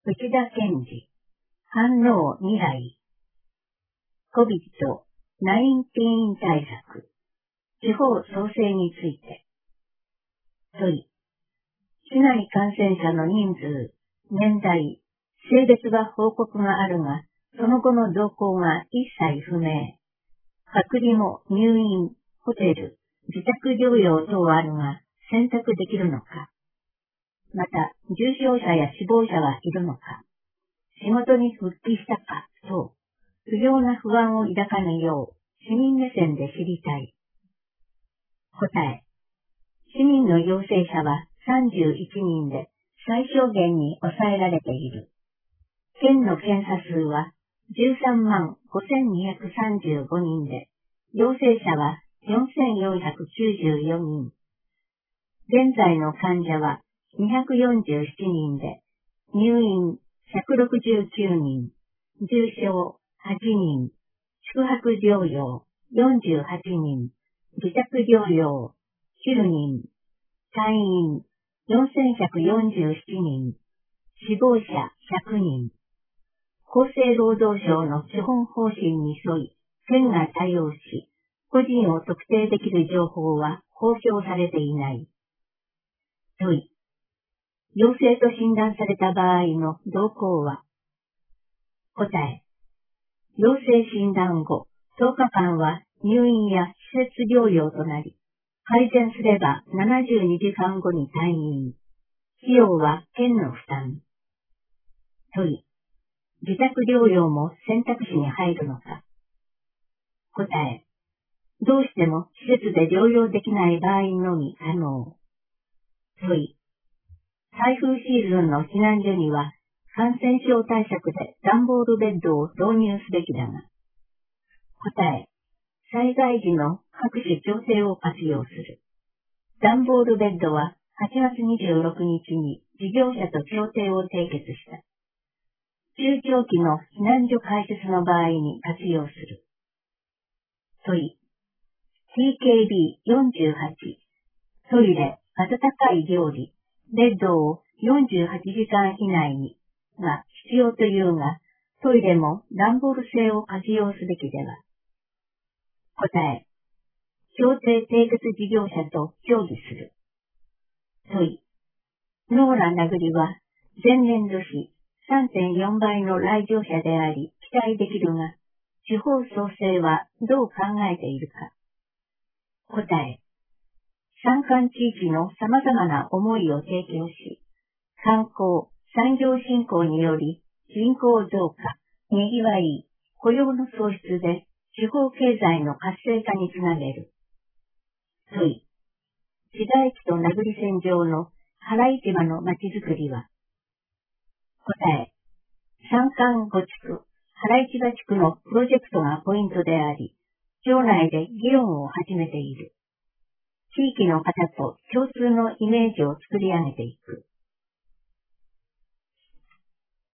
内田健二、反応未来、COVID-19 対策、地方創生について。問い、市内感染者の人数、年代、性別は報告があるが、その後の動向が一切不明。隔離も入院、ホテル、自宅療養等あるが、選択できるのか。また、重症者や死亡者はいるのか。仕事に復帰したか、等、不要な不安を抱かぬよう、市民目線で知りたい。答え。市民の陽性者は31人で、最小限に抑えられている。県の検査数は13万5235人で、陽性者は4494人。現在の患者は247人で、入院169人、重症8人、宿泊療養48人、自宅療養9人、退院4147人、死亡者100人。厚生労働省の基本方針に沿い、県が対応し、個人を特定できる情報は公表されていない。問い、陽性と診断された場合の動向は。答え、陽性診断後、10日間は入院や施設療養となり、改善すれば72時間後に退院。費用は県の負担。問い、自宅療養も選択肢に入るのか。答え、どうしても施設で療養できない場合のみ可能。問い、台風シーズンの避難所には感染症対策で段ボールベッドを導入すべきだが。答え、災害時の各種調整を活用する。段ボールベッドは8月26日に事業者と協定を締結した。中長期の避難所開設の場合に活用する。問い、TKB48、トイレ、温かい料理、ベッドを48時間以内にが必要というが、トイレも段ボール製を活用すべきでは。答え、協定締結事業者と協議する。問い、ノーラ殴りは前年度比 3.4 倍の来場者であり期待できるが、地方創生はどう考えているか。答え、山間地域の様々な思いを提供し、観光、産業振興により人口増加、賑わい、雇用の創出で地方経済の活性化につなげる。問い、市街地と殴り線上の原市場の町づくりは。答え、山間5地区、原市場地区のプロジェクトがポイントであり、町内で議論を始めている。地域の方と共通のイメージを作り上げていく。